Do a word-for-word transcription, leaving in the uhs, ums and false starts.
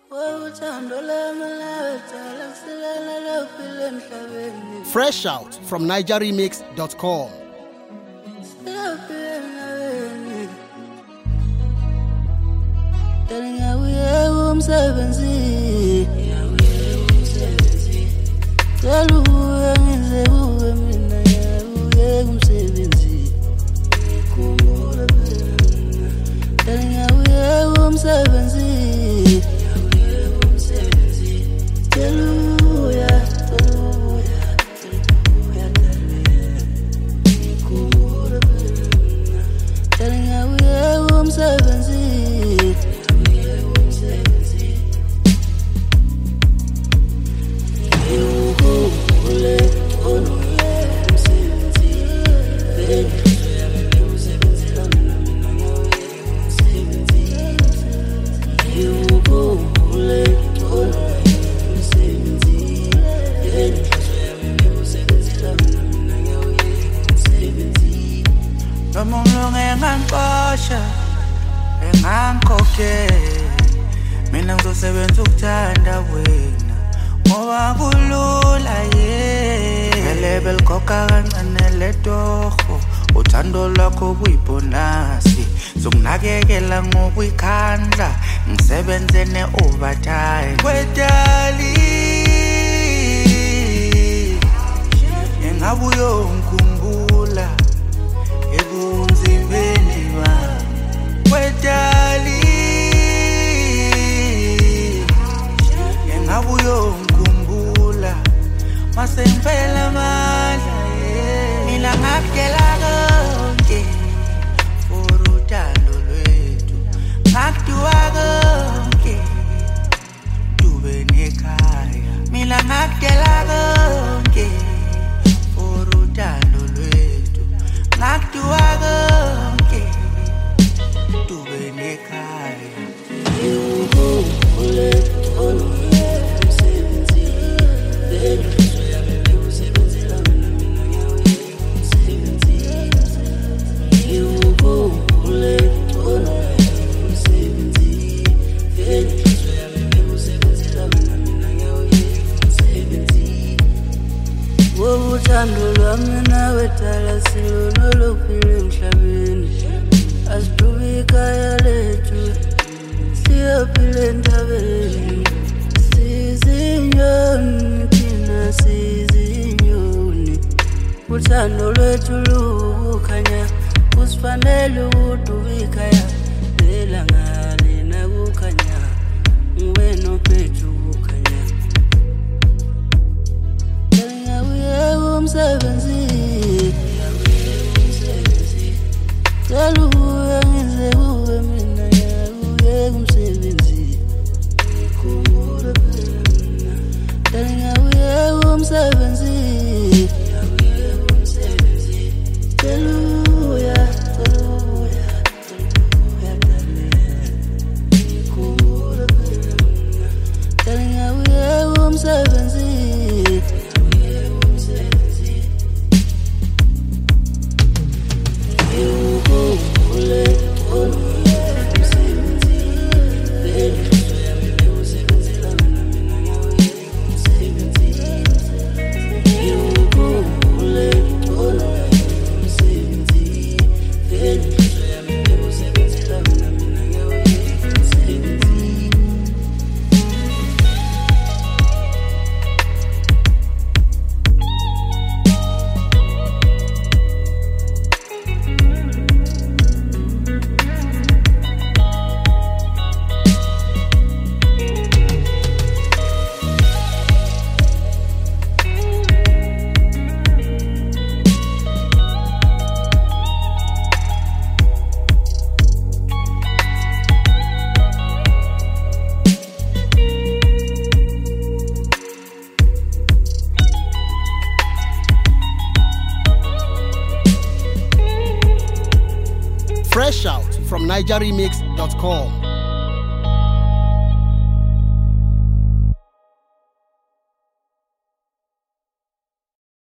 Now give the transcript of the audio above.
Fresh out from niger remix dot com. Mina ngizosebenza ukuthanda wena ngoba kulula ye elebe likhokha kancane letoho uthando lwakho kuyibonasi zokunakekela ngokuyikhandla ngisebenze ne-overtime kwedali engabuyo ngikhumbula ebunzimeni bami kwedali engabuyo ngikhumbula mase ngifela amandla mina ngakudela konke for uthando lwethu ngakudua konke tube nekhaya mina ngakudela konke for uthando lwethu ngakudua konke tube nekhaya Uthando lwami nawe thala silunoluphile emhlabeni asithubi ikhaya lethu siyaphila entabeni sizinyoni thina sizinyoni uthando lwethu lukukhanya kusifanele ukuduba ikhaya nelanga lina kukhanya ngibe nophethu kukhanya umsebenzi Yaluya ngize kuwe mina yaluye umsebenzi Kumbula phela Yaluye umsebenzi Yaluye umsebenzi Yaluya Yaluya Yaluya Kumbula phela Yaluye umsebenzi Fresh out from niger remix dot com.